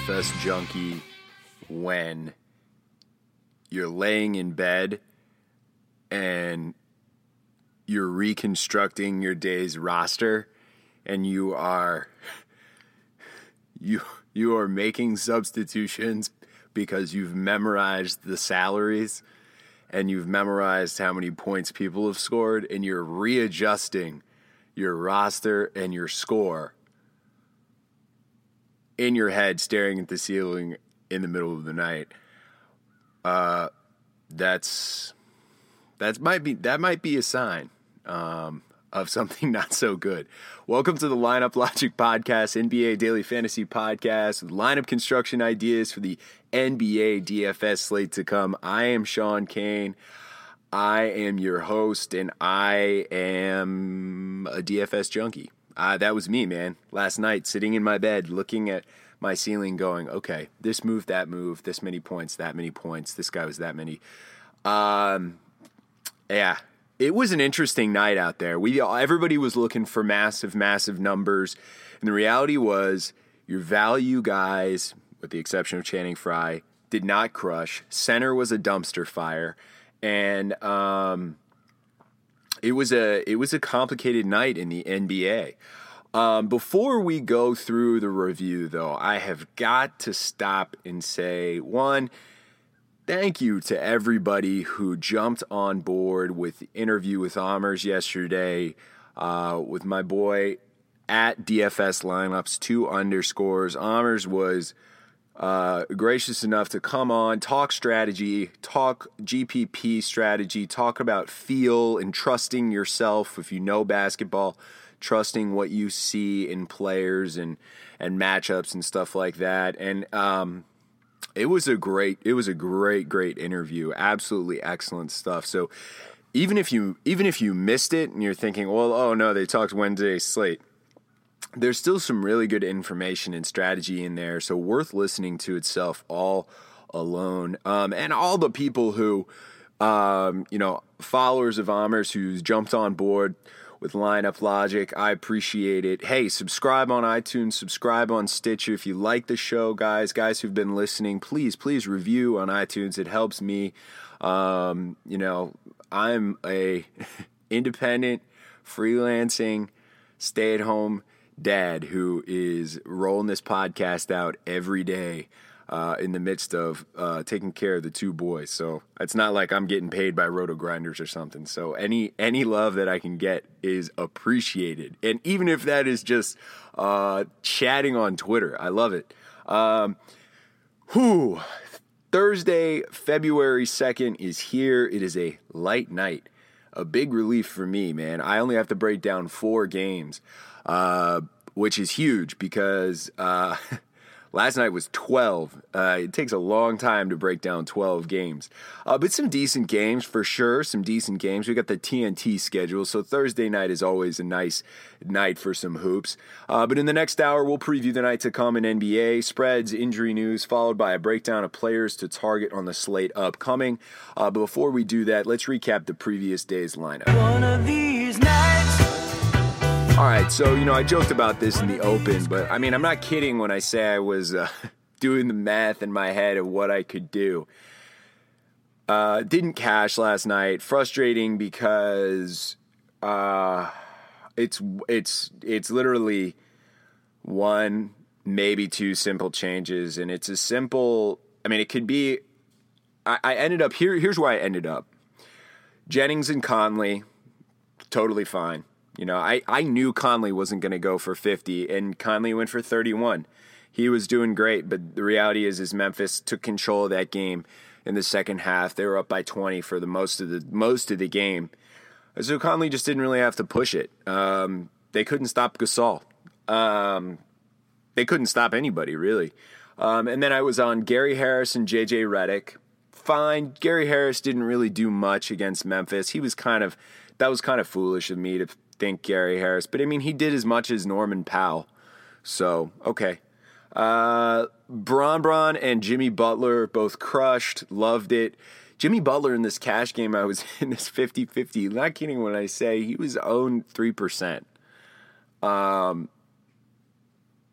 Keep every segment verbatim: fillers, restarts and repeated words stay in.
F S junkie when you're laying in bed and you're reconstructing your day's roster and you are you you are making substitutions because you've memorized the salaries and you've memorized how many points people have scored, and you're readjusting your roster and your score in your head, staring at the ceiling in the middle of the night. Uh, that's that's might be that might be a sign um, of something not so good. Welcome to the Lineup Logic Podcast, N B A Daily Fantasy Podcast, with lineup construction ideas for the N B A D F S slate to come. I am Sean Kane. I am your host, and I am a D F S junkie. Uh, that was me, man. Last night, sitting in my bed, looking at my ceiling, going, okay, this move, that move, this many points, that many points, this guy was that many. Um, yeah, it was an interesting night out there. We everybody was looking for massive, massive numbers, and the reality was your value guys, with the exception of Channing Frye, did not crush. Center was a dumpster fire, and um, it was a it was a complicated night in the N B A. Um, before we go through the review, though, I have got to stop and say, one, thank you to everybody who jumped on board with the interview with Amers yesterday, uh, with my boy at D F S Lineups, two underscores. Amers was uh, gracious enough to come on, talk strategy, talk G P P strategy, talk about feel and trusting yourself if you know basketball, trusting what you see in players and, and matchups and stuff like that. And um, it was a great, it was a great, great interview. Absolutely excellent stuff. So even if you, even if you missed it and you're thinking, well, oh no, they talked Wednesday slate, there's still some really good information and strategy in there. So worth listening to itself all alone. Um, and all the people who, um, you know, followers of Amers who's jumped on board with Lineup Logic, I appreciate it. Hey, subscribe on iTunes, subscribe on Stitcher. If you like the show, guys, guys who've been listening, please, please review on iTunes. It helps me. Um, you know, I'm a independent, freelancing, stay-at-home dad who is rolling this podcast out every day uh, in the midst of uh, taking care of the two boys. So it's not like I'm getting paid by Roto Grinders or something. So any any love that I can get is appreciated. And even if that is just uh, chatting on Twitter, I love it. Um, whew. Thursday, February second is here. It is a light night. A big relief for me, man. I only have to break down four games, uh, which is huge because uh, last night was twelve. Uh, it takes a long time to break down twelve games. Uh, but some decent games for sure, some decent games. We got the T N T schedule, so Thursday night is always a nice night for some hoops. Uh, but in the next hour, we'll preview the night to come in N B A, spreads, injury news, followed by a breakdown of players to target on the slate upcoming. Uh, but before we do that, let's recap the previous day's lineup. One of these nights. All right, so, you know, I joked about this in the open, but, I mean, I'm not kidding when I say I was uh, doing the math in my head of what I could do. Uh, didn't cash last night. Frustrating because uh, it's it's it's literally one, maybe two simple changes, and it's a simple, I mean, it could be, I, I ended up, here. here's where I ended up. Jennings and Conley, totally fine. You know, I, I knew Conley wasn't going to go for fifty, and Conley went for thirty-one. He was doing great, but the reality is, is Memphis took control of that game in the second half. They were up by twenty for the most of the most of the game. So Conley just didn't really have to push it. Um, they couldn't stop Gasol. Um, they couldn't stop anybody, really. Um, and then I was on Gary Harris and J J Redick. Fine. Gary Harris didn't really do much against Memphis. He was kind of, that was kind of foolish of me to think Gary Harris. But, I mean, he did as much as Norman Powell. So, okay. Uh, Bron Bron and Jimmy Butler both crushed, loved it. Jimmy Butler in this cash game I was in, this fifty-fifty, not kidding when I say he was owned three percent. Um,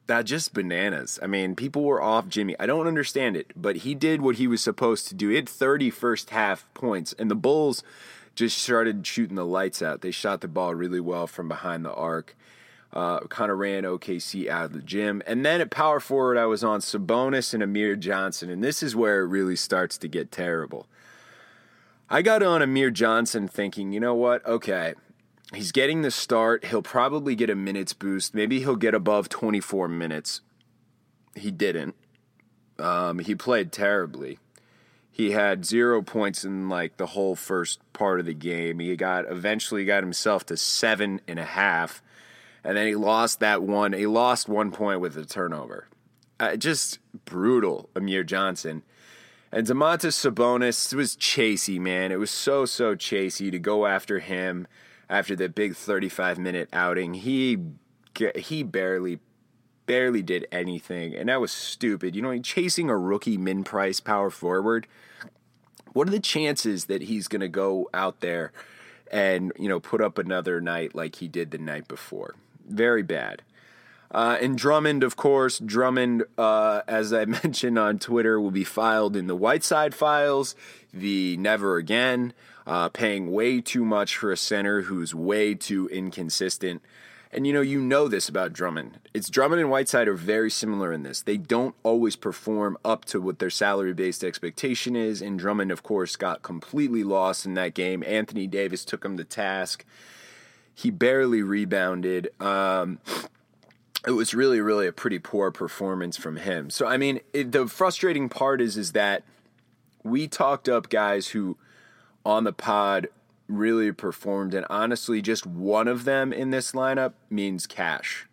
That just bananas. I mean, people were off Jimmy. I don't understand it, but he did what he was supposed to do. He had thirty first half points, and the Bulls just started shooting the lights out. They shot the ball really well from behind the arc. Uh, kind of ran O K C out of the gym. And then at power forward, I was on Sabonis and Amir Johnson, and this is where it really starts to get terrible. I got on Amir Johnson thinking, you know what? Okay, he's getting the start. He'll probably get a minutes boost. Maybe he'll get above twenty-four minutes. He didn't. Um, he played terribly. He had zero points in like the whole first part of the game. He got eventually got himself to seven and a half, and then he lost that one. He lost one point with a turnover. Uh, just brutal, Amir Johnson. And Domantas Sabonis was chasey, man. It was so, so chasey to go after him after the big thirty-five minute outing. He he barely, barely did anything, and that was stupid. You know, chasing a rookie min-price power forward, what are the chances that he's going to go out there and, you know, put up another night like he did the night before? Very bad. Uh, and Drummond, of course, Drummond, uh, as I mentioned on Twitter, will be filed in the Whiteside files, the never again, uh, paying way too much for a center who's way too inconsistent. And, you know, you know this about Drummond. It's Drummond and Whiteside are very similar in this. They don't always perform up to what their salary-based expectation is, and Drummond, of course, got completely lost in that game. Anthony Davis took him to task. He barely rebounded. Um... It was really, really a pretty poor performance from him. So, I mean, it, the frustrating part is, is that we talked up guys who on the pod really performed, and honestly, just one of them in this lineup means cash.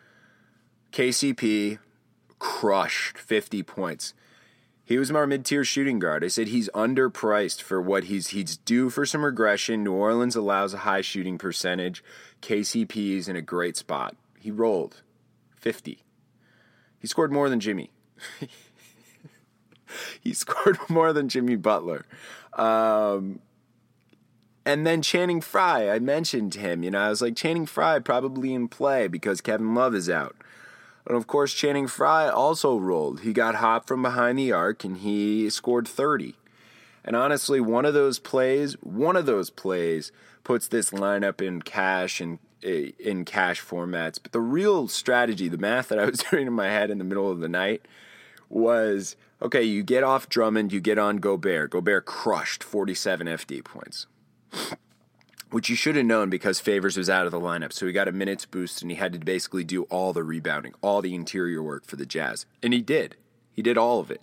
K C P crushed fifty points. He was our mid-tier shooting guard. I said he's underpriced for what he's he's due for some regression. New Orleans allows a high shooting percentage. K C P is in a great spot. He rolled fifty. He scored more than Jimmy. He scored more than Jimmy Butler. Um, and then Channing Frye, I mentioned him. You know, I was like, Channing Frye probably in play because Kevin Love is out. And of course, Channing Frye also rolled. He got hot from behind the arc and he scored thirty. And honestly, one of those plays, one of those plays puts this lineup in cash and in cash formats. But the real strategy, the math that I was doing in my head in the middle of the night was, okay, you get off Drummond, you get on Gobert. Gobert crushed forty-seven F D points, which you should have known because Favors was out of the lineup. So he got a minutes boost and he had to basically do all the rebounding, all the interior work for the Jazz. And he did. He did all of it.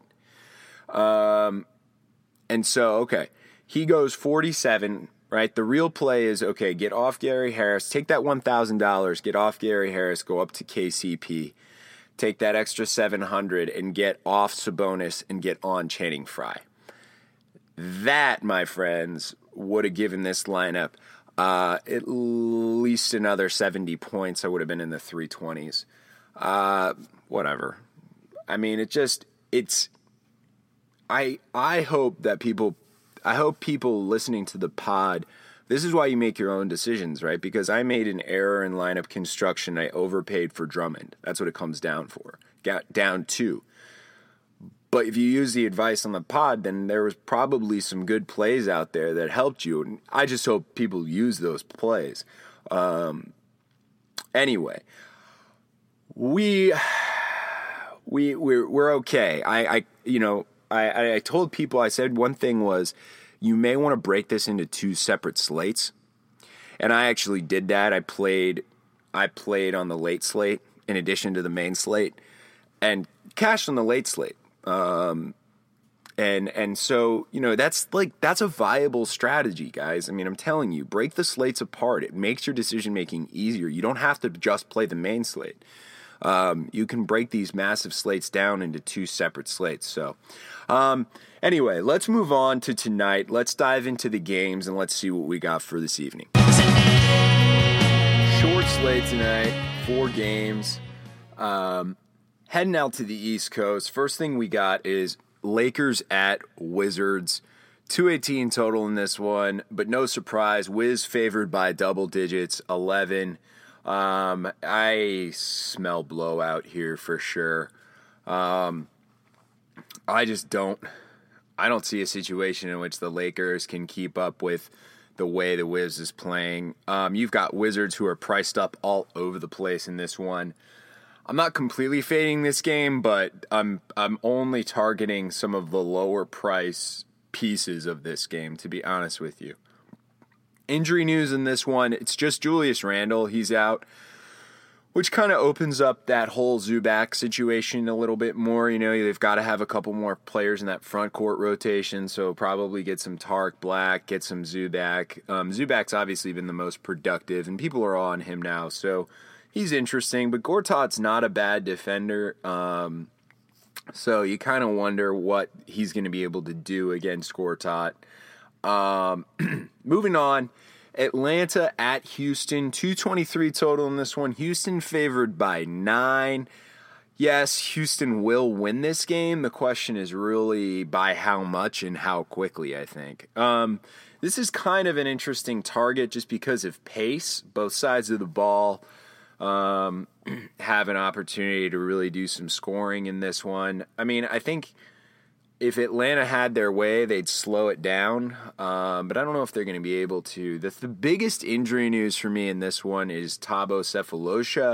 Um, and so, okay, he goes forty-seven. Right, the real play is, okay, get off Gary Harris, take that one thousand dollars, get off Gary Harris, go up to K C P, take that extra seven hundred dollars and get off Sabonis and get on Channing Frye. That, my friends, would have given this lineup uh, at least another seventy points. I would have been in the three twenties. Uh, whatever. I mean, it just, it's, I I hope that people I hope people listening to the pod, this is why you make your own decisions, right? Because I made an error in lineup construction. I overpaid for Drummond. That's what it comes down for. Got down to. But if you use the advice on the pod, then there was probably some good plays out there that helped you. And I just hope people use those plays. Um, anyway, we we we're, we're okay. I, I you know. I, I told people, I said one thing was, you may want to break this into two separate slates. And I actually did that. I played I played on the late slate in addition to the main slate and cashed on the late slate. Um, and and so, you know, that's like that's a viable strategy, guys. I mean, I'm telling you, break the slates apart. It makes your decision making easier. You don't have to just play the main slate. Um, you can break these massive slates down into two separate slates. So, um, anyway, let's move on to tonight. Let's dive into the games and let's see what we got for this evening. Short slate tonight, four games. Um, heading out to the East Coast. First thing we got is Lakers at Wizards. two eighteen total in this one, but no surprise. Wiz favored by double digits, eleven. Um, I smell blowout here for sure. Um, I just don't. I don't see a situation in which the Lakers can keep up with the way the Wiz is playing. Um, you've got Wizards who are priced up all over the place in this one. I'm not completely fading this game, but I'm I'm only targeting some of the lower price pieces of this game, to be honest with you. Injury news in this one, it's just Julius Randle. He's out, which kind of opens up that whole Zubac situation a little bit more. You know, they've got to have a couple more players in that front court rotation, so probably get some Tarek Black, get some Zubac. Um, Zubac's obviously been the most productive, and people are on him now, so he's interesting. But Gortat's not a bad defender, um, so you kind of wonder what he's going to be able to do against Gortat. Um, moving on. Atlanta at Houston, two twenty-three total in this one. Houston favored by nine. Yes, Houston will win this game. The question is really by how much and how quickly, I think. Um, this is kind of an interesting target just because of pace. Both sides of the ball um, have an opportunity to really do some scoring in this one. I mean, I think if Atlanta had their way, they'd slow it down, um, but I don't know if they're going to be able to. The, the biggest injury news for me in this one is Thabo Sefolosha.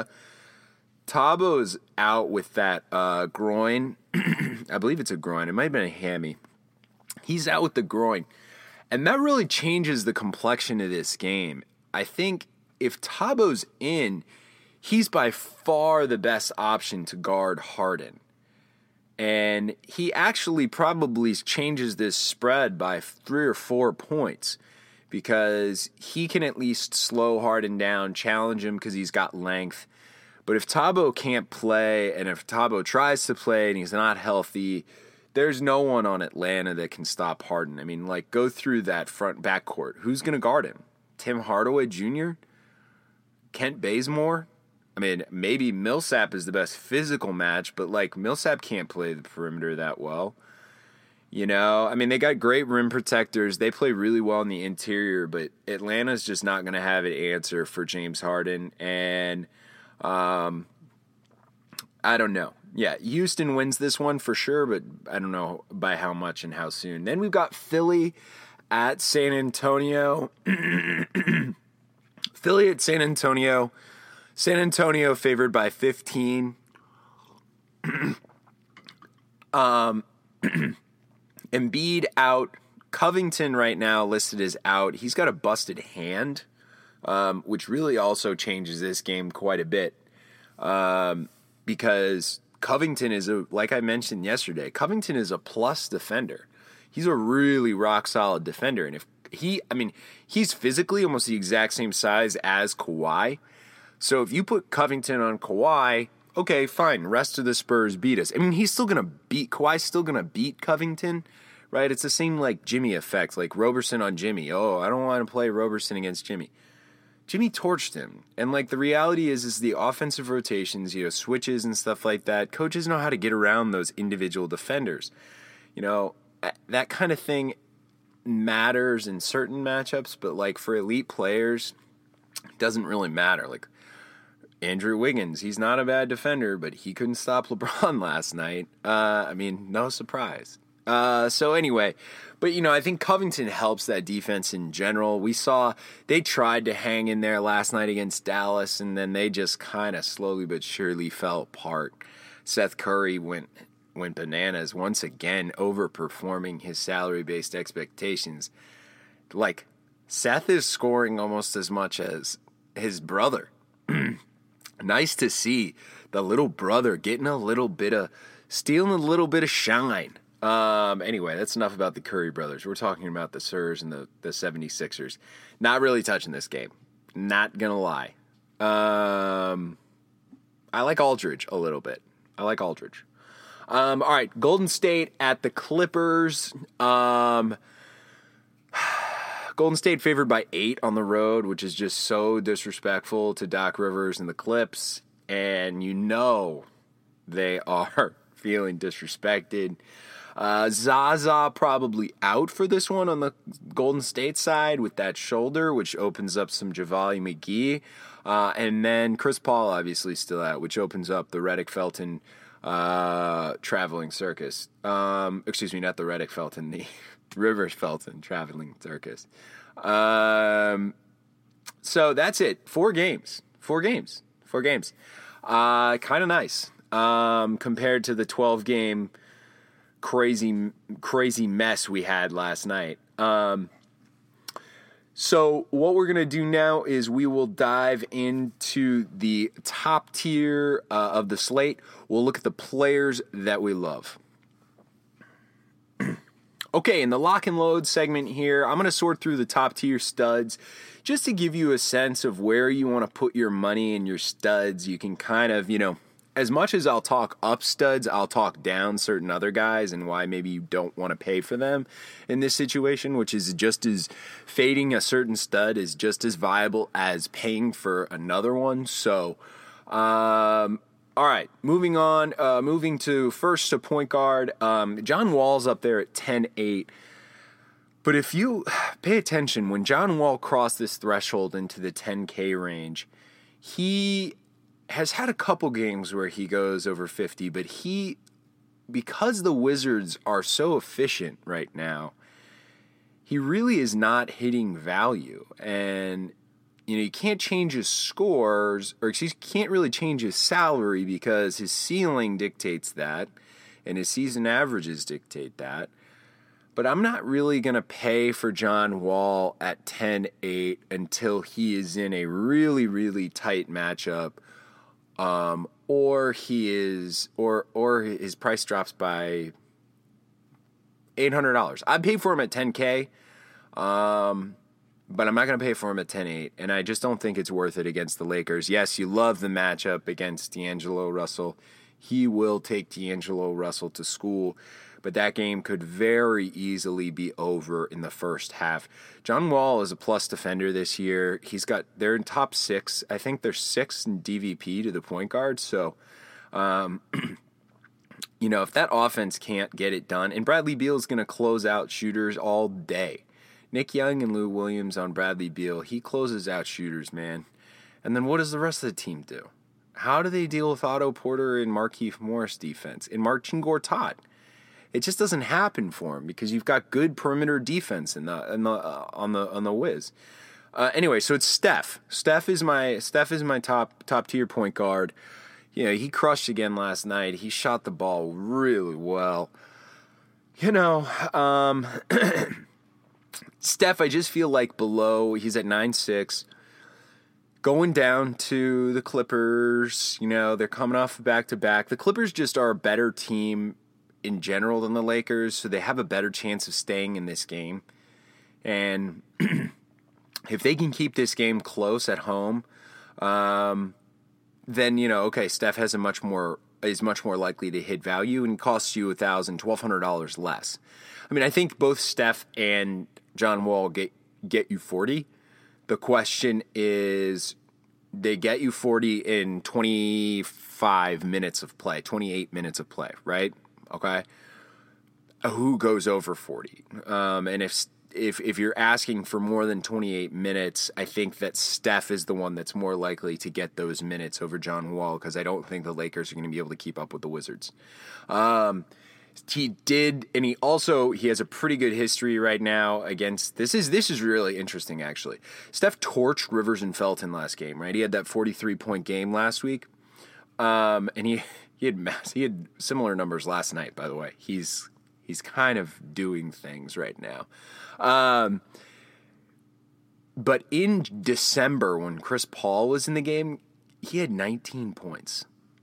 Tabo's out with that uh, groin. I believe it's a groin. It might have been a hammy. He's out with the groin, and that really changes the complexion of this game. I think if Tabo's in, he's by far the best option to guard Harden. And he actually probably changes this spread by three or four points because he can at least slow Harden down, challenge him because he's got length. But if Thabo can't play, and if Thabo tries to play and he's not healthy, there's no one on Atlanta that can stop Harden. I mean, like, go through that front backcourt. Who's going to guard him? Tim Hardaway Junior? Kent Bazemore? I mean, maybe Millsap is the best physical match, but, like, Millsap can't play the perimeter that well. You know, I mean, they got great rim protectors. They play really well in the interior, but Atlanta's just not going to have an answer for James Harden. And um, I don't know. Yeah, Houston wins this one for sure, but I don't know by how much and how soon. Then we've got Philly at San Antonio. Philly at San Antonio. San Antonio favored by fifteen. um, Embiid out. Covington right now listed as out. He's got a busted hand, um, which really also changes this game quite a bit. Um, because Covington is, a, like I mentioned yesterday, Covington is a plus defender. He's a really rock-solid defender. And if he, I mean, he's physically almost the exact same size as Kawhi. So if you put Covington on Kawhi, okay, fine. Rest of the Spurs beat us. I mean, he's still going to beat, Kawhi's still going to beat Covington, right? It's the same like Jimmy effect, like Roberson on Jimmy. Oh, I don't want to play Roberson against Jimmy. Jimmy torched him. And like the reality is, is the offensive rotations, you know, switches and stuff like that. Coaches know how to get around those individual defenders. You know, that kind of thing matters in certain matchups, but like for elite players, it doesn't really matter. Like, Andrew Wiggins, he's not a bad defender, but he couldn't stop LeBron last night. Uh, I mean, no surprise. Uh, so anyway, but, you know, I think Covington helps that defense in general. We saw they tried to hang in there last night against Dallas, and then they just kind of slowly but surely fell apart. Seth Curry went went bananas once again, overperforming his salary-based expectations. Like, Seth is scoring almost as much as his brother. Nice to see the little brother getting a little bit of, stealing a little bit of shine. Um, anyway, that's enough about the Curry brothers. We're talking about the Spurs and the, the seventy-sixers. Not really touching this game. Not going to lie. Um, I like Aldridge a little bit. I like Aldridge. Um, all right, Golden State at the Clippers. Um... Golden State favored by eight on the road, which is just so disrespectful to Doc Rivers and the Clips. And you know they are feeling disrespected. Uh, Zaza probably out for this one on the Golden State side with that shoulder, which opens up some Javale McGee. Uh, and then Chris Paul obviously still out, which opens up the Redick Felton uh, traveling circus. Um, excuse me, not the Redick Felton, the Rivers Felton traveling circus. Um, so that's it. Four games. Four games. Four games. Uh, kind of nice um, compared to the twelve-game crazy, crazy mess we had last night. Um, so what we're going to do now is we will dive into the top tier uh, of the slate. We'll look at the players that we love. Okay, in the lock and load segment here, I'm going to sort through the top tier studs just to give you a sense of where you want to put your money and your studs. You can kind of, you know, as much as I'll talk up studs, I'll talk down certain other guys and why maybe you don't want to pay for them in this situation, which is just as fading a certain stud is just as viable as paying for another one. So, um, all right, moving on, uh, moving to first to point guard. Um, John Wall's up there at ten eight. But if you pay attention, when John Wall crossed this threshold into the ten K range, he has had a couple games where he goes over fifty, but he, because the Wizards are so efficient right now, he really is not hitting value. And, you know, you can't change his scores, or excuse, you can't really change his salary because his ceiling dictates that, and his season averages dictate that. But I'm not really going to pay for John Wall at ten eight until he is in a really, really tight matchup, um, or he is, or or his price drops by eight hundred dollars. I'd pay for him at ten K, um, but I'm not going to pay for him at ten eight, and I just don't think it's worth it against the Lakers. Yes, you love the matchup against D'Angelo Russell. He will take D'Angelo Russell to school, but that game could very easily be over in the first half. John Wall is a plus defender this year. He's got, they're in top six. I think they're sixth in D V P to the point guard. So, um, you know, if that offense can't get it done, and Bradley Beal is going to close out shooters all day. Nick Young and Lou Williams on Bradley Beal, he closes out shooters, man. And then what does the rest of the team do? How do they deal with Otto Porter and Markieff Morris defense and Marcin Gortat? It just doesn't happen for him because you've got good perimeter defense in the, in the uh, on the on the Wiz. Uh, anyway, so it's Steph. Steph is my Steph is my top top tier point guard. You know, he crushed again last night. He shot the ball really well. You know, um, Steph, I just feel like below. He's at nine six. Going down to the Clippers, you know, they're coming off back-to-back. The Clippers just are a better team in general than the Lakers, so they have a better chance of staying in this game. And if they can keep this game close at home, um, then, you know, okay, Steph has a much more is much more likely to hit value and costs you one thousand dollars, twelve hundred dollars less. I mean, I think both Steph and John Wall get get you forty. The question is, they get you forty in twenty-five minutes of play, twenty-eight minutes of play, right? Okay. Who goes over forty? Um, and if if if you're asking for more than twenty-eight minutes, I think that Steph is the one that's more likely to get those minutes over John Wall, because I don't think the Lakers are going to be able to keep up with the Wizards. Um, He did, and he also, he has a pretty good history right now against, this is this is really interesting, actually. Steph torched Rivers and Felton last game, right? He had that forty-three point game last week, um, and he he had mass, he had similar numbers last night, by the way. He's he's kind of doing things right now. Um, but in December, when Chris Paul was in the game, he had nineteen points.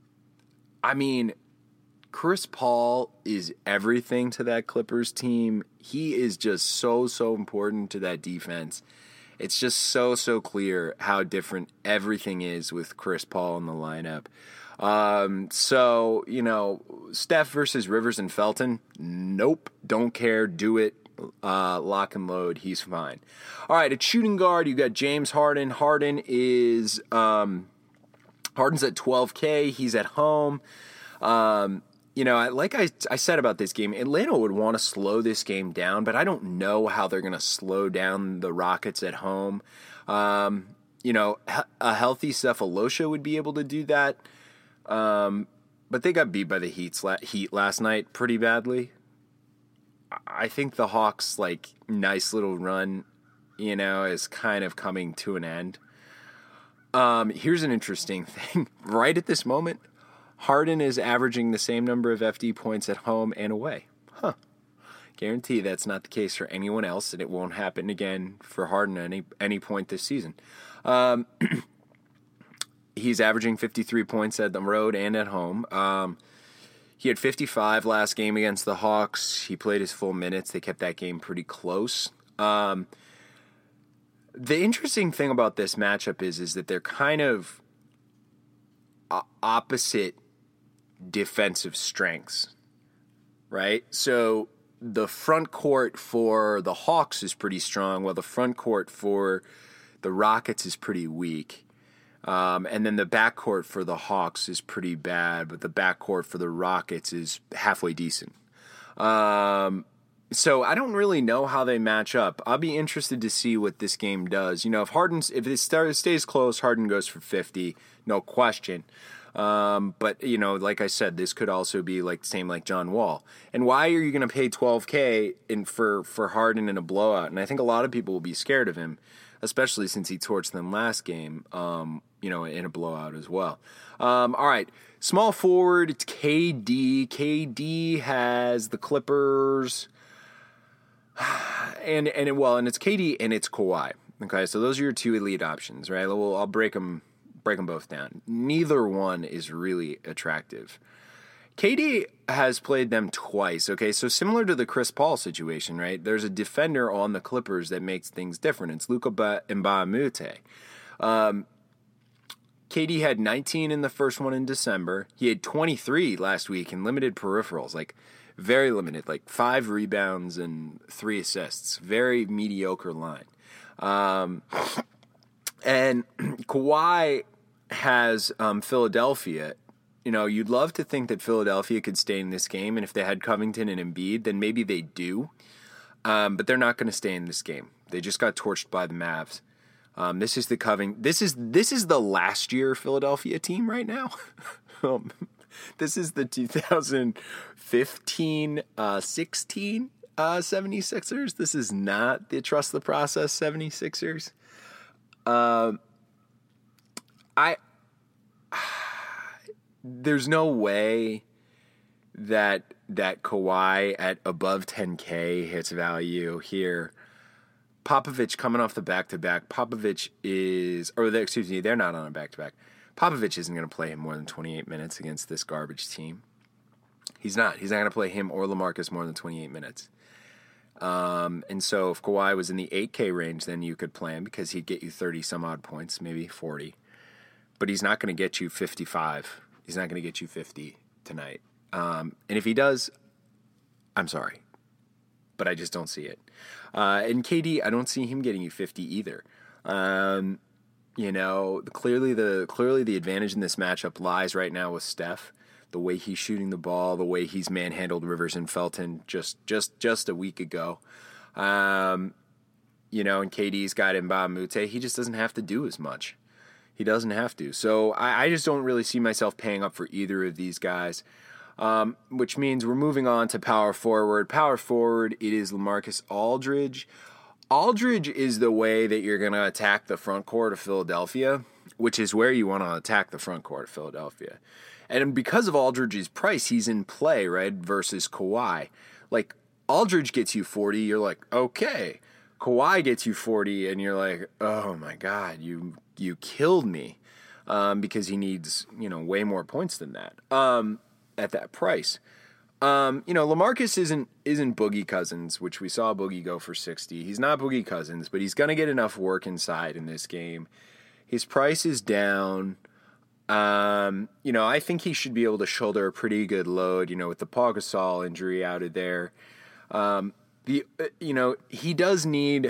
I mean, Chris Paul is everything to that Clippers team. He is just so, so important to that defense. It's just so, so clear how different everything is with Chris Paul in the lineup. Um, so, you know, Steph versus Rivers and Felton, nope, don't care, do it, uh, lock and load, he's fine. All right, at shooting guard, you got James Harden. Harden is, um, Harden's at twelve K, he's at home. Um, you know, like I, I said about this game, Atlanta would want to slow this game down, but I don't know how they're going to slow down the Rockets at home. Um, you know, a healthy Cephalosha would be able to do that, um, but they got beat by the Heat, Heat last night pretty badly. I think the Hawks' like nice little run, you know, is kind of coming to an end. Um, here's an interesting thing. Right at this moment, Harden is averaging the same number of F D points at home and away. Huh. Guarantee that's not the case for anyone else, and it won't happen again for Harden at any, any point this season. Um, he's averaging fifty-three points at the road and at home. Um, he had fifty-five last game against the Hawks. He played his full minutes. They kept that game pretty close. Um, the interesting thing about this matchup is, is that they're kind of opposite defensive strengths, right? So the front court for the Hawks is pretty strong, while the front court for the Rockets is pretty weak. Um, and then the backcourt for the Hawks is pretty bad, but the backcourt for the Rockets is halfway decent. Um, so I don't really know how they match up. I'll be interested to see what this game does. You know, if Harden's, if it stays close, Harden goes for fifty, no question. Um, but, you know, like I said, this could also be like the same like John Wall. And why are you going to pay twelve K in for, for Harden in a blowout? And I think a lot of people will be scared of him, especially since he torched them last game, um, you know, in a blowout as well. Um, all right, small forward, it's K D. K D has the Clippers, and, and it, well, and it's K D and it's Kawhi. Okay, so those are your two elite options, right? Well, I'll break them break them both down. Neither one is really attractive. K D has played them twice, okay? So similar to the Chris Paul situation, right? There's a defender on the Clippers that makes things different. It's Luka Mbamute. Um, K D had nineteen in the first one in December. He had twenty-three last week in limited peripherals, like very limited, like five rebounds and three assists. Very mediocre line. Um, and Kawhi has um, Philadelphia. You know, you'd love to think that Philadelphia could stay in this game, and if they had Covington and Embiid, then maybe they do. Um, but they're not going to stay in this game. They just got torched by the Mavs. Um, this is the Coving. This is this is the last year Philadelphia team right now. um, this is the two thousand fifteen sixteen uh, 76ers. This is not the Trust the Process 76ers. Um, I. There's no way that that Kawhi at above ten K hits value here. Popovich coming off the back-to-back. Popovich is, or the, excuse me, they're not on a back-to-back. Popovich isn't going to play him more than twenty-eight minutes against this garbage team. He's not. He's not going to play him or LaMarcus more than twenty-eight minutes. Um, and so if Kawhi was in the eight K range, then you could play him because he'd get you thirty-some-odd points, maybe forty. But he's not going to get you fifty-five. He's not going to get you fifty tonight. Um, and if he does, I'm sorry. But I just don't see it. Uh, and K D, I don't see him getting you fifty either. Um, you know, clearly the clearly the advantage in this matchup lies right now with Steph. The way he's shooting the ball, the way he's manhandled Rivers and Felton just just just a week ago. Um, you know, and K D's got Mbamute. He just doesn't have to do as much. He doesn't have to. So I, I just don't really see myself paying up for either of these guys, um, which means we're moving on to power forward. Power forward, it is LaMarcus Aldridge. Aldridge is the way that you're going to attack the front court of Philadelphia, which is where you want to attack the front court of Philadelphia. And because of Aldridge's price, he's in play, right, versus Kawhi. Like, Aldridge gets you forty, you're like, okay. Kawhi gets you forty, and you're like, oh, my God, you you killed me, um, because he needs, you know, way more points than that um, at that price. Um, you know, LaMarcus isn't isn't Boogie Cousins, which we saw Boogie go for sixty. He's not Boogie Cousins, but he's going to get enough work inside in this game. His price is down. Um, you know, I think he should be able to shoulder a pretty good load, you know, with the Paul Gasol injury out of there. Um, the you know, he does need...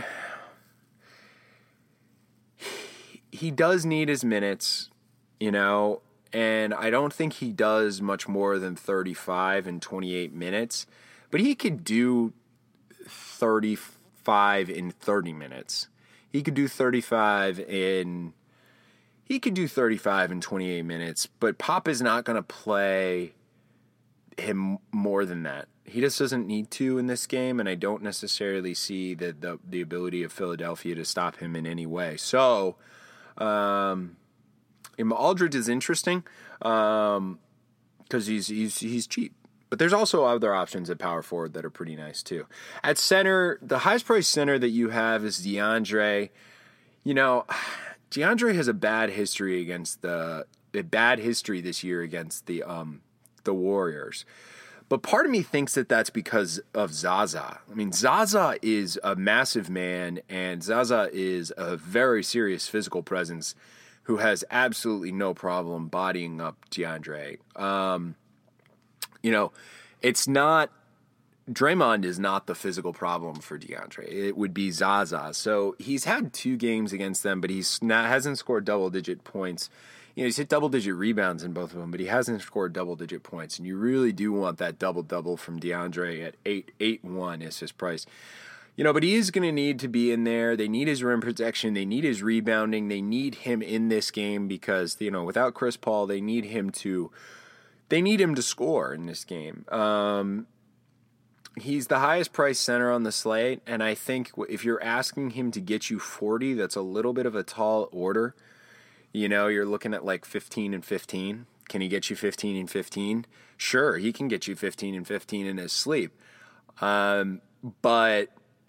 He does need his minutes, you know, and I don't think he does much more than thirty-five in twenty-eight minutes, but he could do thirty-five in thirty minutes. He could do thirty-five in he could do thirty-five in twenty-eight minutes, but Pop is not going to play him more than that. He just doesn't need to in this game, and I don't necessarily see the the, the ability of Philadelphia to stop him in any way. So, um, Aldridge is interesting because um, he's he's he's cheap. But there's also other options at power forward that are pretty nice too. At center, the highest priced center that you have is DeAndre. You know, DeAndre has a bad history against the a bad history this year against the um the Warriors. But part of me thinks that that's because of Zaza. I mean, Zaza is a massive man, and Zaza is a very serious physical presence who has absolutely no problem bodying up DeAndre. Um, you know, it's not Draymond is not the physical problem for DeAndre. It would be Zaza. So he's had two games against them, but he's not hasn't scored double digit points. You know, he's hit double digit rebounds in both of them, but he hasn't scored double digit points. And you really do want that double double from DeAndre at eight eight one is his price. You know, but he is going to need to be in there. They need his rim protection. They need his rebounding. They need him in this game because, you know, without Chris Paul, they need him to they need him to score in this game. Um, he's the highest priced center on the slate, and I think if you're asking him to get you forty, that's a little bit of a tall order. You know, you're looking at like fifteen and fifteen. Can he get you fifteen and fifteen? Sure, he can get you fifteen and fifteen in his sleep. Um, but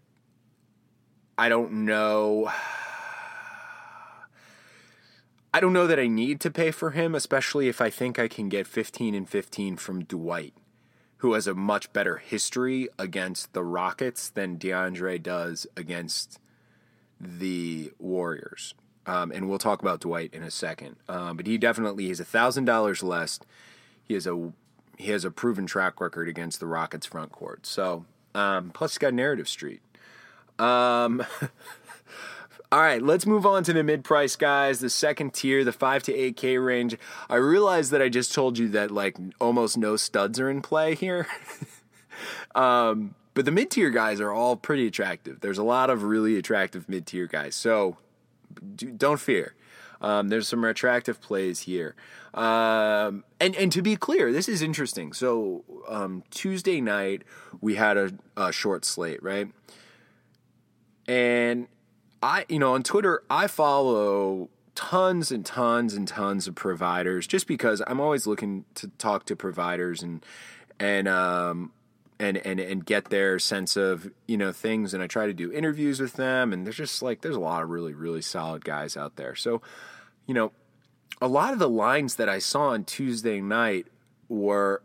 I don't know. I don't know that I need to pay for him, especially if I think I can get fifteen and fifteen from Dwight, who has a much better history against the Rockets than DeAndre does against the Warriors. Um, and we'll talk about Dwight in a second. Um, but he definitely is one thousand dollars less. He has a he has a proven track record against the Rockets front court. So, um, plus he's got Narrative Street. Um, all right, let's move on to the mid-price guys, the second tier, the five to eight K range. I realized that I just told you that like almost no studs are in play here. um, but the mid-tier guys are all pretty attractive. There's a lot of really attractive mid-tier guys. So don't fear. Um, there's some attractive plays here. Um, and, and to be clear, this is interesting. So um, Tuesday night, we had a, a short slate, right? And I, you know, on Twitter, I follow tons and tons and tons of providers just because I'm always looking to talk to providers and, and, um, and, and, and get their sense of, you know, things. And I try to do interviews with them, and there's just like, there's a lot of really, really solid guys out there. So, you know, a lot of the lines that I saw on Tuesday night were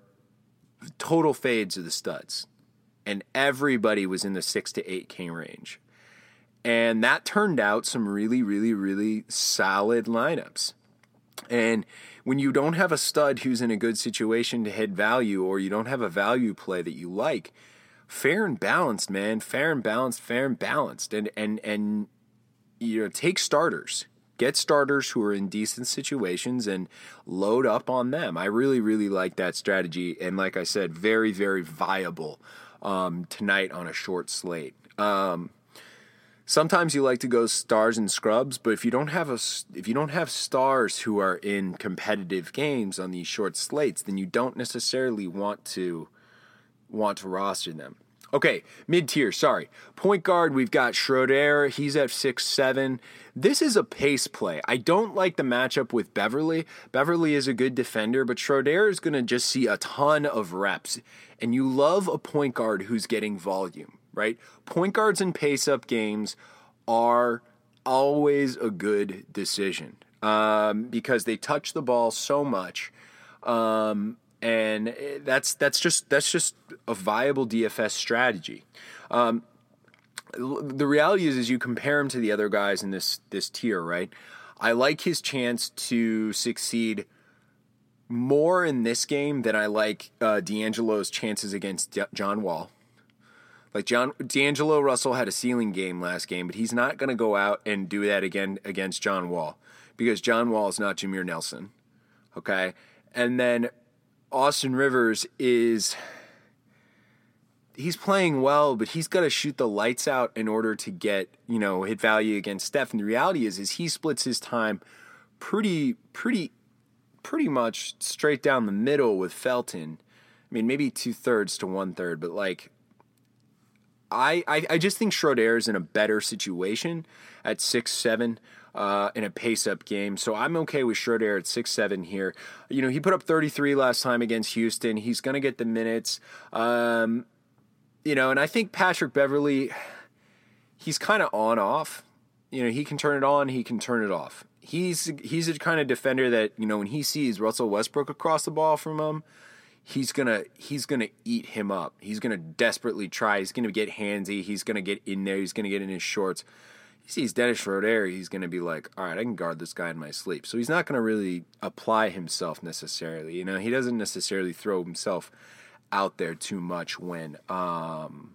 total fades of the studs, and everybody was in the six to eight K range. And that turned out some really, really, really solid lineups. And when you don't have a stud who's in a good situation to hit value, or you don't have a value play that you like, fair and balanced, man, fair and balanced, fair and balanced. And, and, and, you know, take starters, get starters who are in decent situations and load up on them. I really, really like that strategy. And like I said, very, very viable, um, tonight on a short slate. Um, Sometimes you like to go stars and scrubs, but if you don't have a if you don't have stars who are in competitive games on these short slates, then you don't necessarily want to want to roster them. Okay, mid-tier, sorry. Point guard, we've got Schroeder. He's at six seven. This is a pace play. I don't like the matchup with Beverly. Beverly is a good defender, but Schroeder is going to just see a ton of reps. And you love a point guard who's getting volume, right? Point guards in pace-up games are always a good decision um, because they touch the ball so much. Um And that's that's just that's just a viable D F S strategy. Um, the reality is, is you compare him to the other guys in this this tier, right? I like his chance to succeed more in this game than I like uh, D'Angelo's chances against D- John Wall. Like John D'Angelo Russell had a ceiling game last game, but he's not going to go out and do that again against John Wall because John Wall is not Jameer Nelson. Okay. And then Austin Rivers is, he's playing well, but he's got to shoot the lights out in order to get, you know, hit value against Steph. And the reality is, is he splits his time pretty, pretty, pretty much straight down the middle with Felton. I mean, maybe two thirds to one third, but like, I, I, I just think Schroeder is in a better situation at six seven. Uh, in a pace-up game. So I'm okay with Schroeder at six seven here. You know, he put up thirty-three last time against Houston. He's going to get the minutes. Um, you know, and I think Patrick Beverley, he's kind of on-off. You know, he can turn it on, he can turn it off. He's he's a kind of defender that, you know, when he sees Russell Westbrook across the ball from him, he's gonna he's gonna eat him up. He's gonna desperately try. He's gonna get handsy. He's gonna get in there. He's gonna get in his shorts. He sees Dennis Schroeder, he's going to be like, all right, I can guard this guy in my sleep. So he's not going to really apply himself necessarily. You know, he doesn't necessarily throw himself out there too much when um,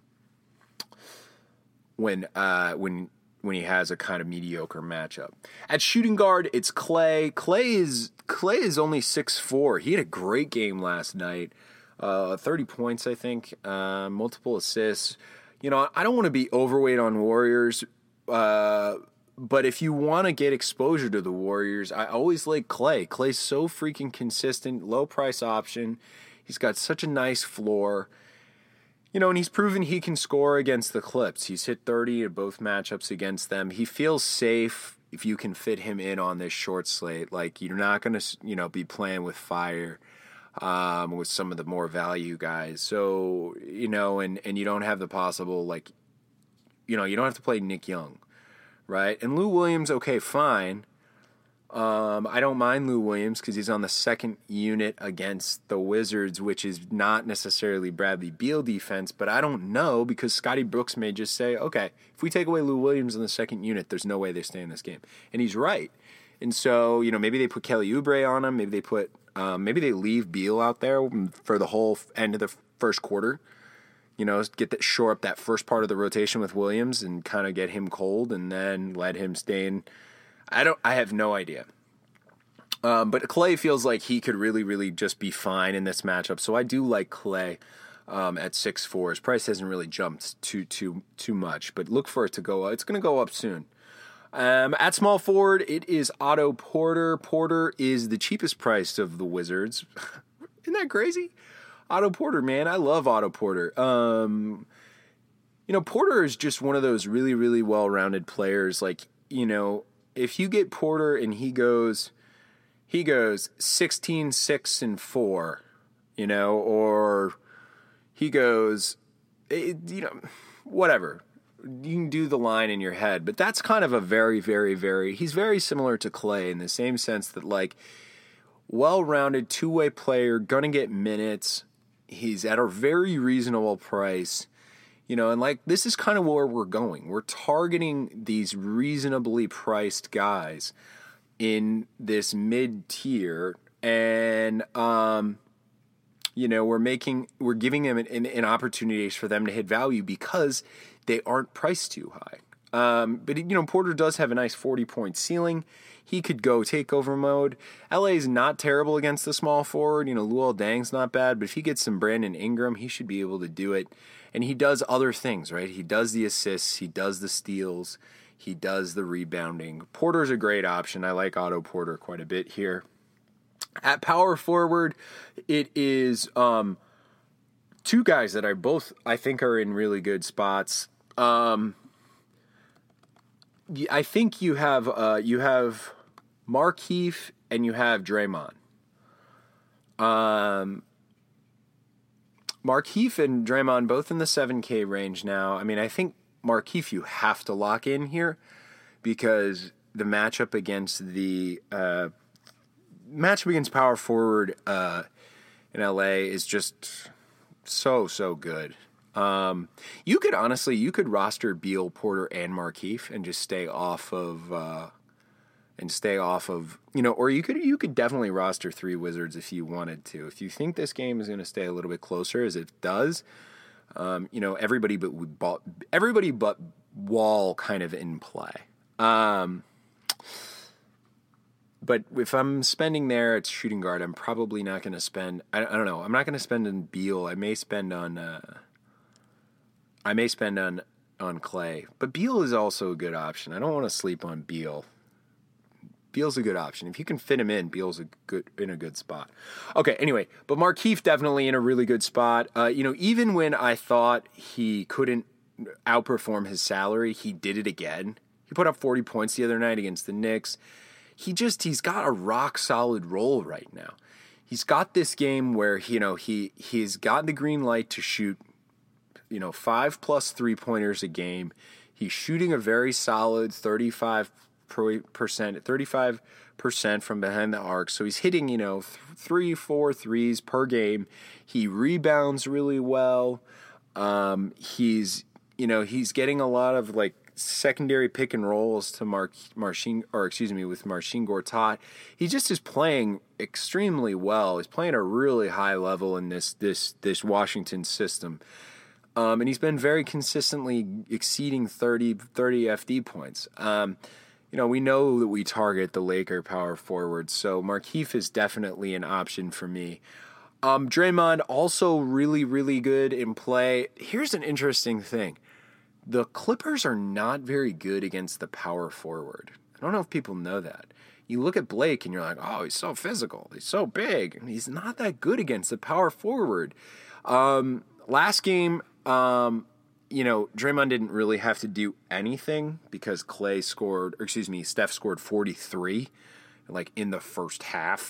when uh, when when he has a kind of mediocre matchup. At shooting guard, it's Clay. Clay is Clay is only six four. He had a great game last night. Uh, thirty points, I think, uh, multiple assists. You know, I don't want to be overweight on Warriors. Uh, but if you want to get exposure to the Warriors, I always like Clay. Clay's so freaking consistent, low price option. He's got such a nice floor. You know, and he's proven he can score against the Clips. He's hit thirty in both matchups against them. He feels safe if you can fit him in on this short slate. Like, you're not going to, you know, be playing with fire um, with some of the more value guys. So, you know, and, and you don't have the possible, like, you know, you don't have to play Nick Young, right? And Lou Williams, okay, fine. Um, I don't mind Lou Williams because he's on the second unit against the Wizards, which is not necessarily Bradley Beal defense, but I don't know because Scotty Brooks may just say, okay, if we take away Lou Williams in the second unit, there's no way they stay in this game. And he's right. And so, you know, maybe they put Kelly Oubre on him. Maybe they put, um, maybe they leave Beal out there for the whole end of the first quarter. You know, get that, shore up that first part of the rotation with Williams and kind of get him cold and then let him stay in. I don't, I have no idea. Um, but Clay feels like he could really, really just be fine in this matchup. So I do like Clay um, at six four. His price hasn't really jumped too, too, too much, but look for it to go up. It's going to go up soon. Um, at small forward, it is Otto Porter. Porter is the cheapest priced of the Wizards. Isn't that crazy? Otto Porter, man. I love Otto Porter. Um, you know, Porter is just one of those really, really well-rounded players. Like, you know, if you get Porter and he goes, he goes sixteen, six, and four, you know, or he goes, it, you know, whatever. You can do the line in your head, but that's kind of a very, very, very, he's very similar to Clay in the same sense that, like, well-rounded two-way player, gonna get minutes. He's at a very reasonable price, you know, and like this is kind of where we're going. We're targeting these reasonably priced guys in this mid tier, and um, you know, we're making we're giving them an, an, an opportunities for them to hit value because they aren't priced too high. Um, but, you know, Porter does have a nice forty-point ceiling. He could go takeover mode. L A is not terrible against the small forward. You know, Luol Deng's not bad, but if he gets some Brandon Ingram, he should be able to do it. And he does other things, right? He does the assists. He does the steals. He does the rebounding. Porter's a great option. I like Otto Porter quite a bit here. At power forward, it is um, two guys that I both, I think, are in really good spots. Um... I think you have uh, you have Markieff and you have Draymond. Um, Markieff and Draymond both in the seven K range now. I mean, I think Markieff you have to lock in here because the matchup against the uh, matchup against power forward uh, in L A is just so so good. Um, you could honestly, you could roster Beal, Porter, and Markieff and just stay off of, uh, and stay off of, you know, or you could, you could definitely roster three Wizards if you wanted to. If you think this game is going to stay a little bit closer as it does, um, you know, everybody but, everybody but Wall kind of in play. Um, but if I'm spending there at shooting guard, I'm probably not going to spend. I, I don't know. I'm not going to spend on Beal. I may spend on. Uh, I may spend on on Clay, but Beal is also a good option. I don't want to sleep on Beal. Beal's a good option. If you can fit him in, Beal's a good in a good spot. Okay, anyway, but Markieff definitely in a really good spot. Uh, you know, even when I thought he couldn't outperform his salary, he did it again. He put up forty points the other night against the Knicks. He just he's got a rock solid role right now. He's got this game where, you know, he he's got the green light to shoot, you know, five plus three pointers a game. He's shooting a very solid thirty-five percent, thirty-five percent from behind the arc. So he's hitting, you know, th- three, four threes per game. He rebounds really well. Um, he's, you know, he's getting a lot of like secondary pick and rolls to Mark Marcin, or excuse me, with Marcin Gortat. He just is playing extremely well. He's playing at a really high level in this this this Washington system. Um, and he's been very consistently exceeding thirty, thirty F D points. Um, you know, we know that we target the Laker power forward, so Markieff is definitely an option for me. Um, Draymond also really, really good in play. Here's an interesting thing. The Clippers are not very good against the power forward. I don't know if people know that. You look at Blake and you're like, oh, he's so physical. He's so big. And he's not that good against the power forward. Um, last game, um, you know, Draymond didn't really have to do anything because Clay scored, or excuse me, Steph scored forty-three, like in the first half.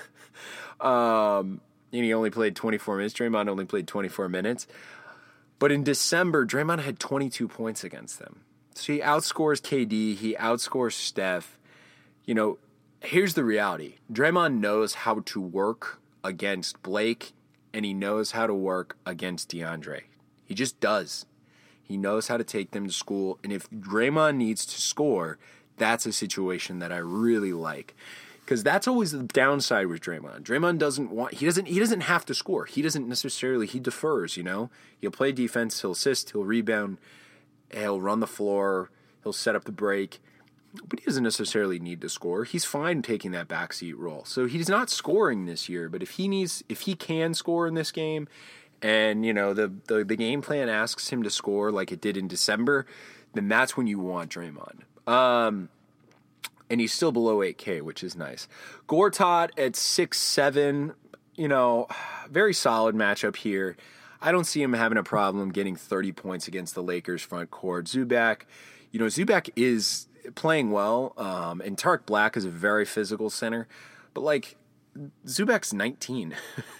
um, and he only played twenty-four minutes. Draymond only played twenty-four minutes. But in December, Draymond had twenty-two points against them. So he outscores K D. He outscores Steph. You know, here's the reality. Draymond knows how to work against Blake, and he knows how to work against DeAndre. He just does. He knows how to take them to school. And if Draymond needs to score, that's a situation that I really like. Because that's always the downside with Draymond. Draymond doesn't want, he doesn't, he doesn't have to score. He doesn't necessarily, he defers, you know. He'll play defense, he'll assist, he'll rebound, he'll run the floor, he'll set up the break. But he doesn't necessarily need to score. He's fine taking that backseat role. So he's not scoring this year, but if he needs, if he can score in this game, and, you know, the, the, the game plan asks him to score like it did in December, then that's when you want Draymond. Um... And he's still below eight K, which is nice. Gortat at six seven, you know, very solid matchup here. I don't see him having a problem getting thirty points against the Lakers front court. Zubac, you know, Zubac is playing well, um, and Tarek Black is a very physical center. But, like, Zubac's nineteen.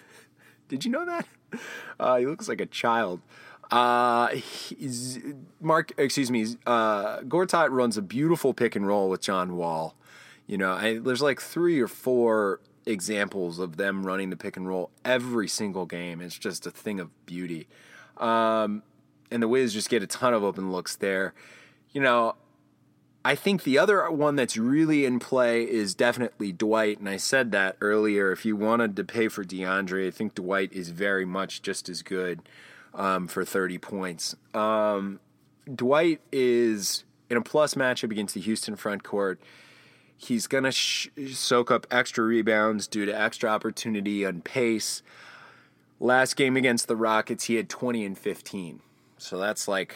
Did you know that? Uh, he looks like a child. Uh, he's, Mark, excuse me, uh, Gortat runs a beautiful pick and roll with John Wall. You know, I, there's like three or four examples of them running the pick and roll every single game. It's just a thing of beauty. Um, and the Wiz just get a ton of open looks there. You know, I think the other one that's really in play is definitely Dwight. And I said that earlier. If you wanted to pay for DeAndre, I think Dwight is very much just as good. Um, for thirty points. Um, Dwight is in a plus matchup against the Houston front court. He's going to sh- soak up extra rebounds due to extra opportunity on pace. Last game against the Rockets, he had twenty and fifteen. So that's like,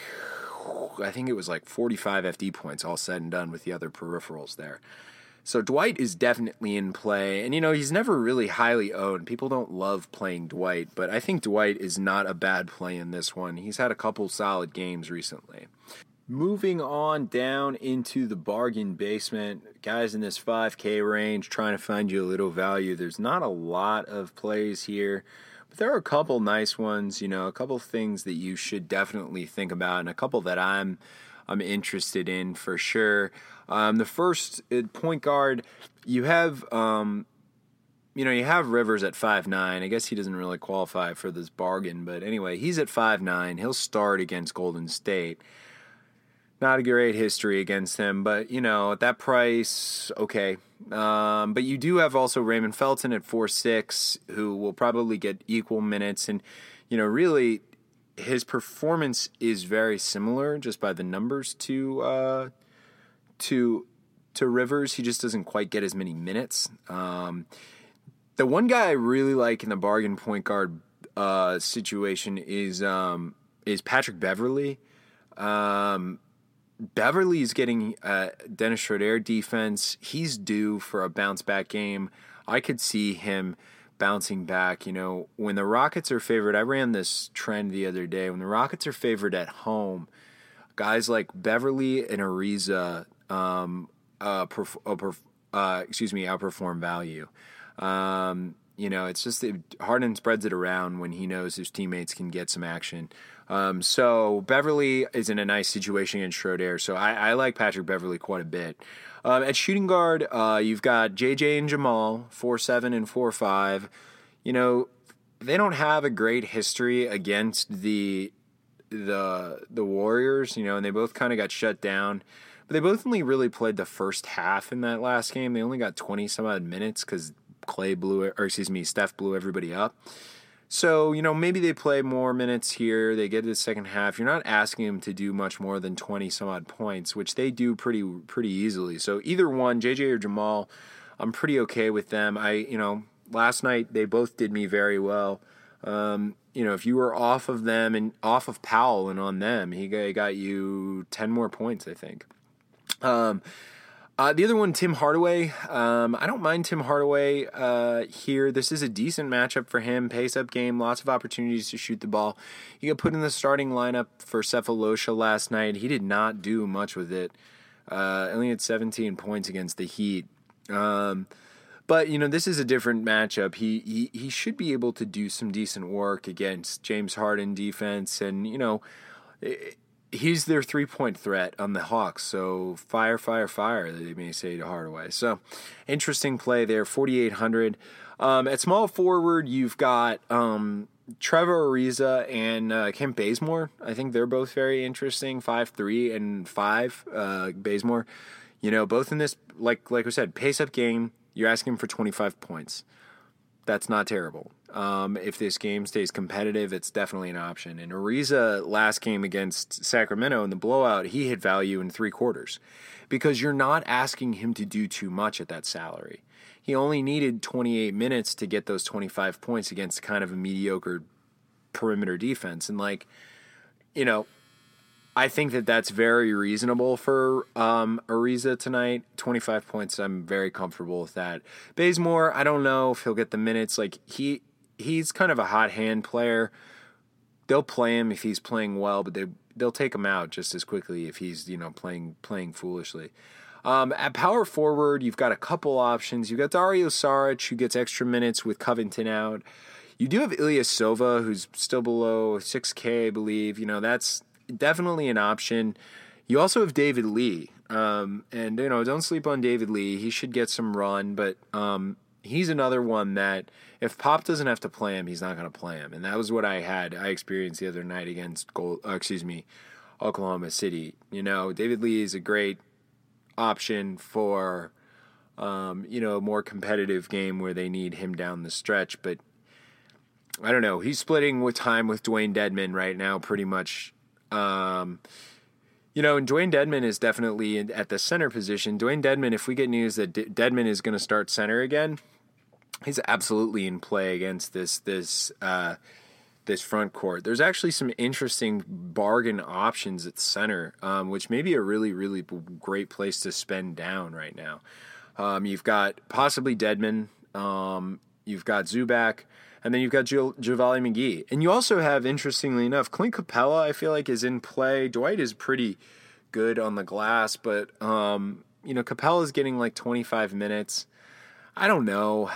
I think it was like forty-five F D points all said and done with the other peripherals there. So Dwight is definitely in play. And, you know, he's never really highly owned. People don't love playing Dwight, but I think Dwight is not a bad play in this one. He's had a couple solid games recently. Moving on down into the bargain basement, guys in this five K range trying to find you a little value. There's not a lot of plays here, but there are a couple nice ones, you know, a couple things that you should definitely think about, and a couple that I'm I'm interested in for sure. Um, the first point guard, you have, um, you know, you have Rivers at five nine. I guess he doesn't really qualify for this bargain, but anyway, he's at five nine. He'll start against Golden State. Not a great history against him, but, you know, at that price, okay. Um, but you do have also Raymond Felton at four six, who will probably get equal minutes, and, you know, really his performance is very similar just by the numbers to uh, to to Rivers. He just doesn't quite get as many minutes. Um, the one guy I really like in the bargain point guard uh, situation is um, is Patrick Beverley. Um, Beverly's getting uh, Dennis Schroeder defense. He's due for a bounce back game. I could see him bouncing back. You know, when the Rockets are favored, I ran this trend the other day. When the Rockets are favored at home, guys like Beverly and Ariza, um, uh, perf- uh, perf- uh, excuse me, outperform value. Um, you know, it's just it, Harden spreads it around when he knows his teammates can get some action. Um, so Beverly is in a nice situation against Schroeder. So I, I like Patrick Beverly quite a bit. Um, at shooting guard, uh, you've got J J and Jamal, four seven and four five. You know, they don't have a great history against the the the Warriors, you know, and they both kind of got shut down. But they both only really played the first half in that last game. They only got twenty some odd minutes because Clay blew it, or excuse me, Steph blew everybody up. So, you know, maybe they play more minutes here. They get to the second half. You're not asking them to do much more than twenty some odd points, which they do pretty pretty easily. So either one, J J or Jamal, I'm pretty okay with them. I, you know, last night they both did me very well. Um, you know, if you were off of them and off of Powell and on them, he got you ten more points, I think. Um, Uh, the other one, Tim Hardaway. Um, I don't mind Tim Hardaway uh, here. This is a decent matchup for him. Pace-up game, lots of opportunities to shoot the ball. He got put in the starting lineup for Cephalosha last night. He did not do much with it. Uh, only had seventeen points against the Heat. Um, but, you know, this is a different matchup. He, he he should be able to do some decent work against James Harden defense. And, you know, it, he's their three-point threat on the Hawks, so fire, fire, fire, they may say to Hardaway. So, interesting play there, forty-eight hundred. Um, at small forward, you've got um, Trevor Ariza and uh, Kent Bazemore. I think they're both very interesting, five three and five, uh, Bazemore. You know, both in this, like like I said, pace-up game, you're asking for twenty-five points. That's not terrible. Um, if this game stays competitive, it's definitely an option. And Ariza, last game against Sacramento in the blowout, he hit value in three quarters because you're not asking him to do too much at that salary. He only needed twenty-eight minutes to get those twenty-five points against kind of a mediocre perimeter defense. And, like, you know, I think that that's very reasonable for um, Ariza tonight. twenty-five points, I'm very comfortable with that. Bazemore, I don't know if he'll get the minutes. Like, he he's kind of a hot hand player. They'll play him if he's playing well, but they they'll take him out just as quickly if he's, you know, playing playing foolishly. Um, at power forward, you've got a couple options. You've got Dario Saric, who gets extra minutes with Covington out. You do have Ilyasova, who's still below six K, I believe. You know, that's definitely an option. You also have David Lee, um, and you know, don't sleep on David Lee. He should get some run, but um, he's another one that if Pop doesn't have to play him, he's not going to play him, and that was what I had. I experienced the other night against Gold. Uh, excuse me, Oklahoma City. You know, David Lee is a great option for um, you know, a more competitive game where they need him down the stretch, but I don't know. He's splitting with time with Dwayne Dedmon right now, pretty much. Um, you know, and Dwayne Dedmon is definitely in, at the center position. Dwayne Dedmon, if we get news that D- Dedmon is going to start center again, he's absolutely in play against this this uh, this front court. There's actually some interesting bargain options at center, um, which may be a really, really great place to spend down right now. Um, you've got possibly Dedmon. Um, you've got Zubac. And then you've got Gio- Javale McGee. And you also have, interestingly enough, Clint Capella, I feel like, is in play. Dwight is pretty good on the glass, but, um, you know, Capella's getting like twenty-five minutes. I don't know.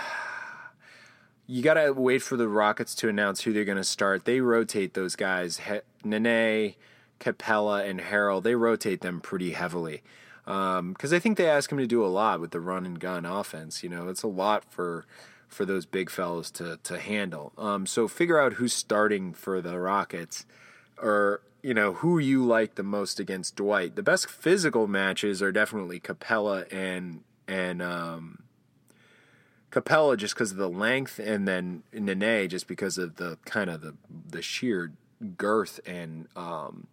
You got to wait for the Rockets to announce who they're going to start. They rotate those guys. He- Nene, Capella, and Harrell, they rotate them pretty heavily. Because um, I think they ask him to do a lot with the run-and-gun offense. You know, it's a lot for... for those big fellas to to handle. Um, so figure out who's starting for the Rockets, or, you know, who you like the most against Dwight. The best physical matches are definitely Capella and and um, Capella just because of the length, and then Nene just because of the kind of the the sheer girth and um,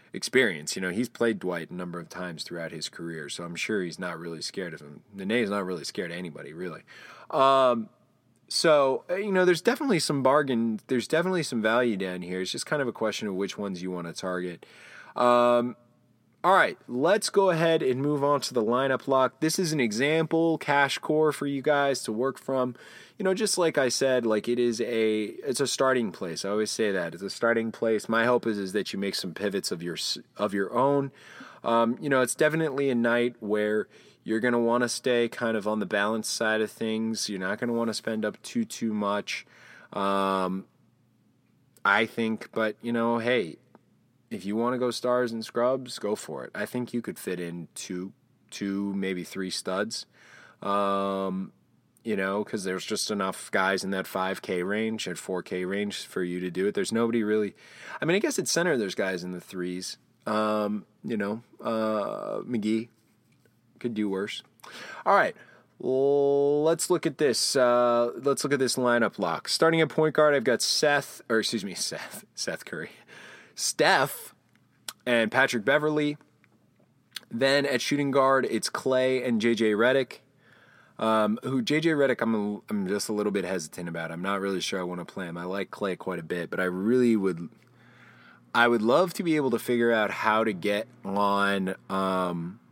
experience. You know, he's played Dwight a number of times throughout his career, so I'm sure he's not really scared of him. Nene's not really scared of anybody, really. Um, so, you know, there's definitely some bargain. There's definitely some value down here. It's just kind of a question of which ones you want to target. Um, all right, let's go ahead and move on to the lineup lock. This is an example cash core for you guys to work from. You know, just like I said, like it is a, it's a starting place. I always say that it's a starting place. My hope is, is that you make some pivots of your, of your own. Um, you know, it's definitely a night where you're going to want to stay kind of on the balance side of things. You're not going to want to spend up too, too much. Um, I think, but you know, hey, if you want to go stars and scrubs, go for it. I think you could fit in two, two, maybe three studs. Um, You know, because there's just enough guys in that five K range and four K range for you to do it. There's nobody really. I mean, I guess at center there's guys in the threes. Um, you know, uh, McGee could do worse. All right, well, let's look at this. Uh, let's look at this lineup lock. Starting at point guard, I've got Seth, or excuse me, Seth, Seth Curry, Steph, and Patrick Beverley. Then at shooting guard, it's Clay and J J Redick. Um, who J J Redick, I'm a, I'm just a little bit hesitant about. I'm not really sure I want to play him. I like Clay quite a bit, but I really would, I would love to be able to figure out how to get on um,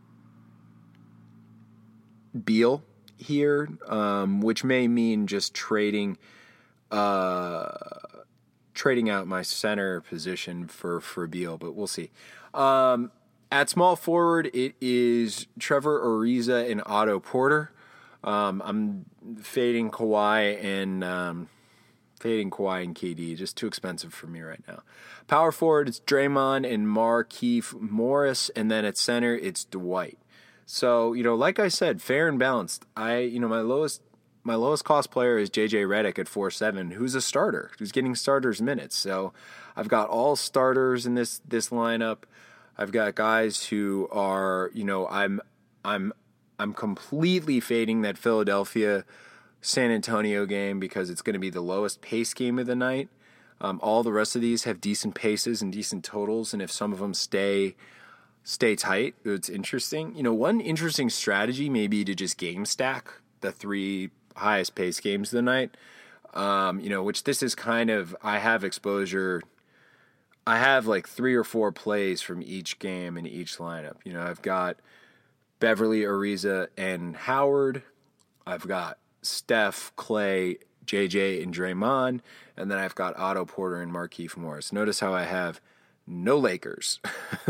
Beal here, um, which may mean just trading, uh, trading out my center position for for Beal, but we'll see. Um, at small forward, it is Trevor Ariza and Otto Porter. Um, I'm fading Kawhi and um, fading Kawhi and K D. Just too expensive for me right now. Power forward, it's Draymond and Markieff Morris, and then at center, it's Dwight. So, you know, like I said, fair and balanced. I, you know, my lowest my lowest cost player is J J Redick at four seven, who's a starter, who's getting starters minutes. So I've got all starters in this this lineup. I've got guys who are, you know, I'm I'm. I'm completely fading that Philadelphia San Antonio game because it's going to be the lowest pace game of the night. Um, all the rest of these have decent paces and decent totals, and if some of them stay stay tight, it's interesting. You know, one interesting strategy may be to just game stack the three highest pace games of the night. Um, you know, which this is kind of, I have exposure. I have like three or four plays from each game in each lineup. You know, I've got Beverly, Ariza, and Howard. I've got Steph, Clay, J J, and Draymond. And then I've got Otto Porter and Markieff Morris. Notice how I have no Lakers.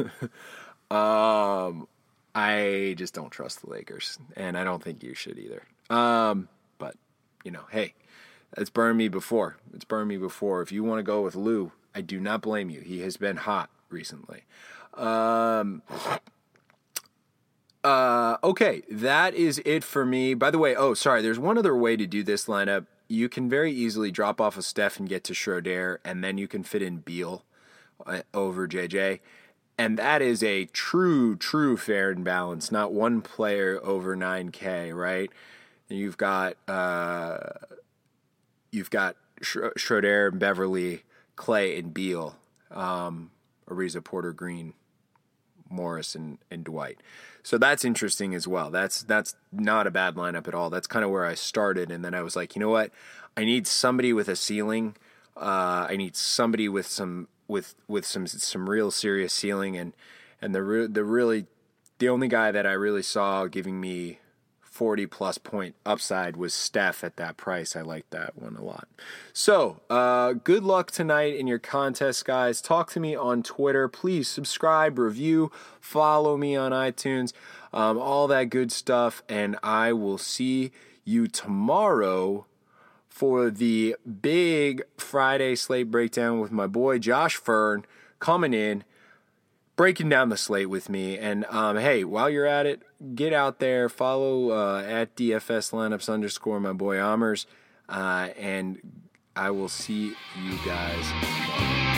um, I just don't trust the Lakers. And I don't think you should either. Um, but, you know, hey, it's burned me before. It's burned me before. If you want to go with Lou, I do not blame you. He has been hot recently. Um... Uh, okay, that is it for me. By the way, oh, sorry, there's one other way to do this lineup. You can very easily drop off of Steph and get to Schroeder, and then you can fit in Beal uh, over J J. And that is a true, true fair and balance, not one player over nine K, right? And you've got, uh, you've got Schroeder and Beverly, Clay and Beal, um, Ariza, Porter, Green, Morris, and, and Dwight. So that's interesting as well. That's that's not a bad lineup at all. That's kind of where I started, and then I was like, you know what? I need somebody with a ceiling. Uh, I need somebody with some with with some some real serious ceiling, and and the re- the really the only guy that I really saw giving me forty plus point upside was Steph at that price. I like that one a lot. So, uh, good luck tonight in your contest, guys. Talk to me on Twitter. Please subscribe, review, follow me on iTunes, um, all that good stuff. And I will see you tomorrow for the big Friday slate breakdown with my boy Josh Fern coming in, breaking down the slate with me. And um, hey, while you're at it, get out there, follow uh, at D F S lineups underscore my boy Amers, uh, and I will see you guys tomorrow.